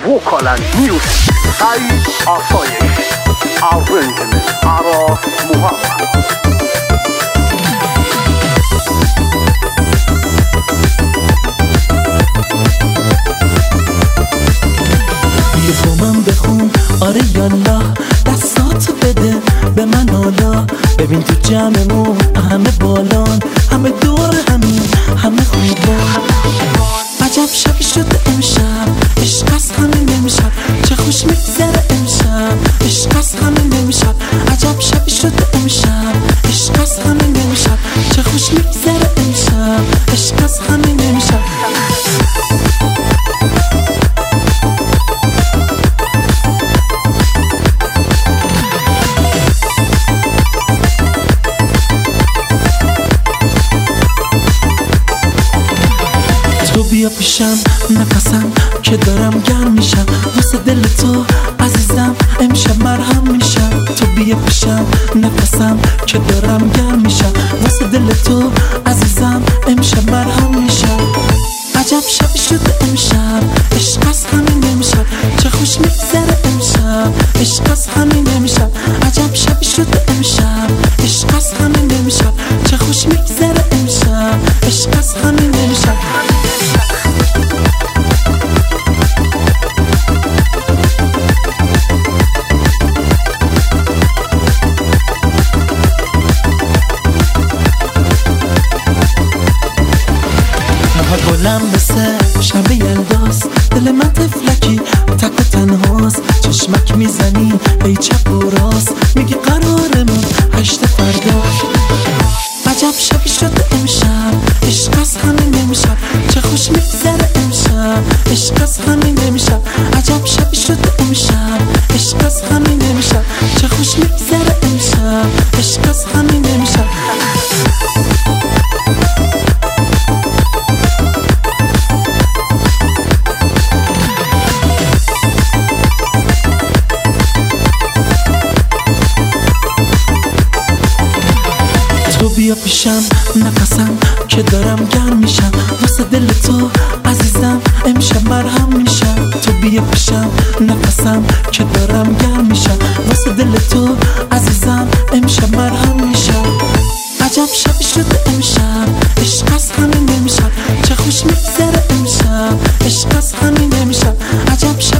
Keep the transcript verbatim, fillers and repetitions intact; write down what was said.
vocal and music سعید آسایش arrangement عراف محمد. یه با من بخون آره یالا دستاتو بده به من حالا ببین تو جمعمون همه بالان همه دور همین همه خوبان عجب شبی شده امشب عشق از همین امشب چه خوش میگذره امشب عشق از همین امشب عجب شبی شده امشب عشق از همین امشب چه خوش میگذره امشب عشق از همین امشب تو بیا پیشم نفسم که دارم گرم میشم واسه دل تو عزیزم امشب مرهم میشم تو بیا پیشم نفسم که دارم گرم میشم واسه دل تو عزیزم امشب مرهم میشم عجب شبی شده امشب عشق از همین امشب چه خوش میگذره امشب عشق از همین امشب عجب شبی شده امشب عشق از همین امشب چه خوش میگذره امشب عشق از همین امشب گلم مثل شب یلداست دل من تفلکی تک و تنهاست چشمک میزنی ای چپ و راست میگی قرارمون هشت فردا عجب شبی شده امشب عشق از همین امشب چه خوش میگذره امشب عشق از همین امشب عجب شبی شده امشب عشق از همین امشب چه خوش میگذره امشب عشق از همین امشب تو بیا پیشم نفسم که دارم گرم میشم واسه دل تو عزیزم امشب مرهم میشم تو بیا پیشم نفسم که دارم گرم میشم واسه دل تو عزیزم امشب مرهم میشم عجب شبی شده امشب عشق از همین امشب چه خوش میگذره امشب عشق از همین امشب عجب